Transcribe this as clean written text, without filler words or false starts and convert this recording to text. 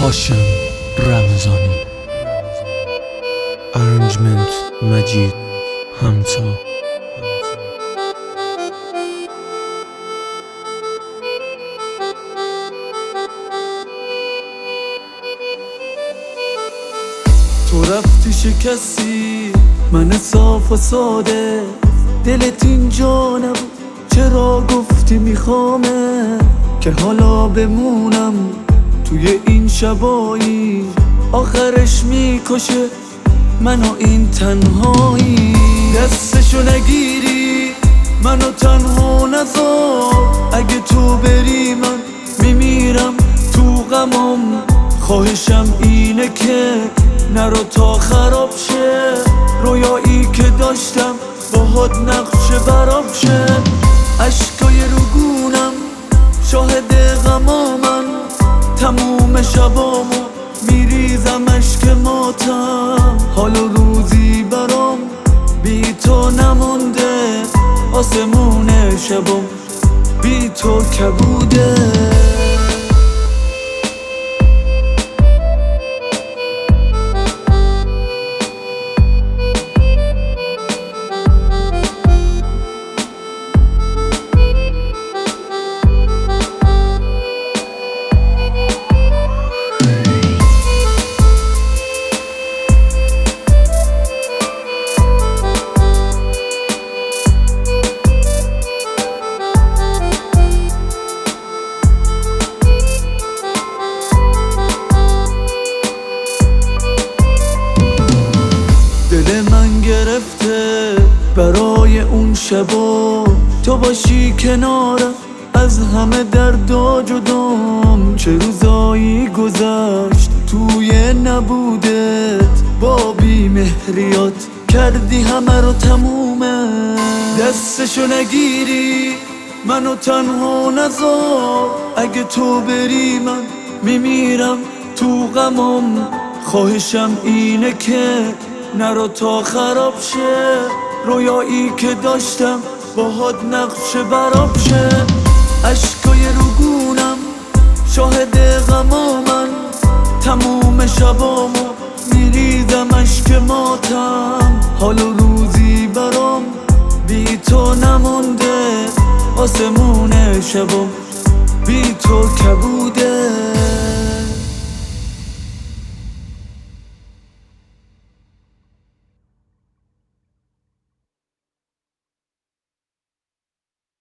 هاشم رمضانی، ارنجمنت مجید همتا. تو رفتی شکستی من صاف و ساده، دلت اینجا نبود چرا گفتی میخوامه که حالا بمونم توی این شبایی، آخرش میکشه منو این تنهایی. دستشو نگیری منو تنها نذار، اگه تو بری من میمیرم تو غمم. خواهشم اینه که نرو تا خراب شه، رویایی که داشتم باهات نقشه براب شه. عشقای روگونم شاهد غمامن، تموم شبامو میریزم عشق ماتم. حال و روزی برام بی تو نمونده، آسمون شبام بی تو کبوده. دل من گرفته برای اون شبا، تو باشی کنارم از همه دردا جدام. چه روزایی گذشت توی نبودت، با بی‌مهریات کردی همه رو تمومه. دستشو نگیری منو تنها نذار، اگه تو بری من میمیرم تو غمم. خواهشم اینه که نرو تا خراب شه، رویایی که داشتم باهات نقشه براب شه. عشقای روگونم شاهد غمامن، تموم شبامو میریزم عشق ماتم. حال و روزی برام بی تو نمونده، آسمون شبام بی تو کبوده.